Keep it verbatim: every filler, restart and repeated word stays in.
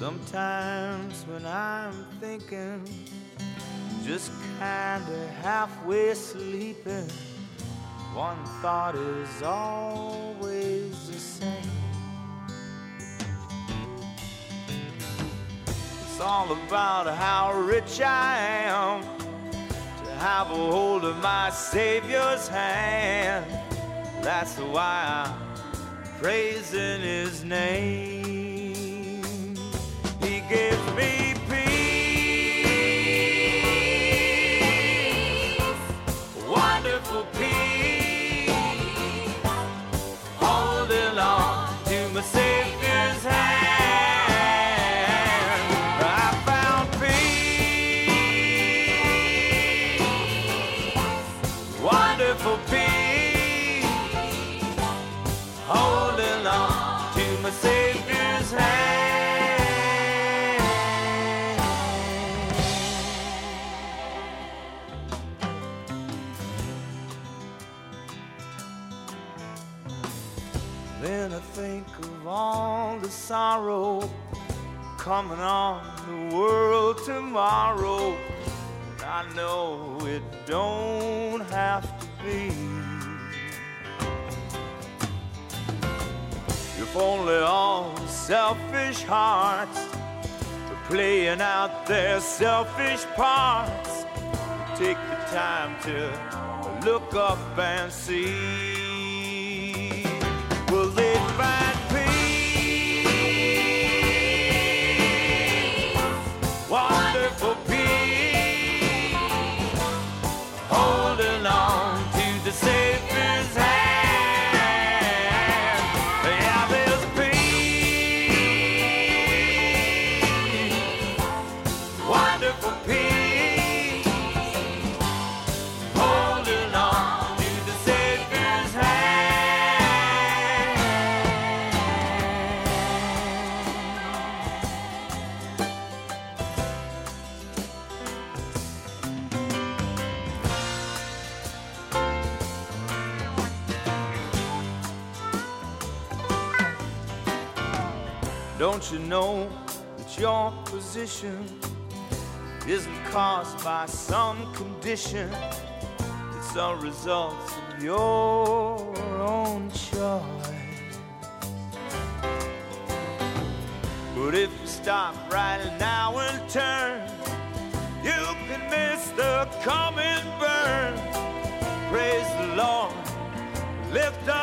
Sometimes when I'm thinking, just kinda halfway sleeping, one thought is always the same. It's all about how rich I am, to have a hold of my Savior's hand. That's why I'm praising His name. He gives me peace, wonderful peace, holding on to my Savior's hand. Wonderful peace, holding on to my Savior's hand. Then I think of all the sorrow coming on the world tomorrow. I know it don't have to be. If only all the selfish hearts were playing out their selfish parts, take the time to look up and see. Will they find peace, wonderful peace, holding on to the Savior's hand? Yeah, there's peace, wonderful peace, holding on to the Savior's hand. Don't you know that your position isn't caused by some condition? It's a result of your own choice. But if you stop right now and turn, you can miss the coming burn. Praise the Lord, lift up